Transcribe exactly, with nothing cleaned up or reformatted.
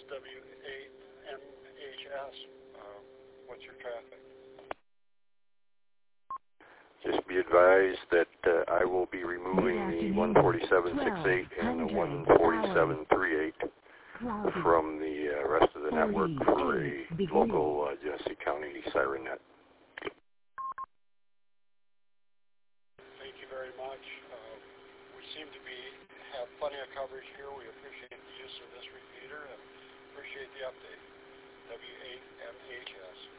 W eight M H S. Uh, what's your traffic? Just be advised that uh, I will be removing the one forty-seven sixty-eight and the one forty-seven thirty-eight from the uh, rest of the network for a local uh, Genesee County SirenNet. Thank you very much. Uh, we seem to be have plenty of coverage here. We appreciate the use of this repeater and appreciate the update. W eight M H S.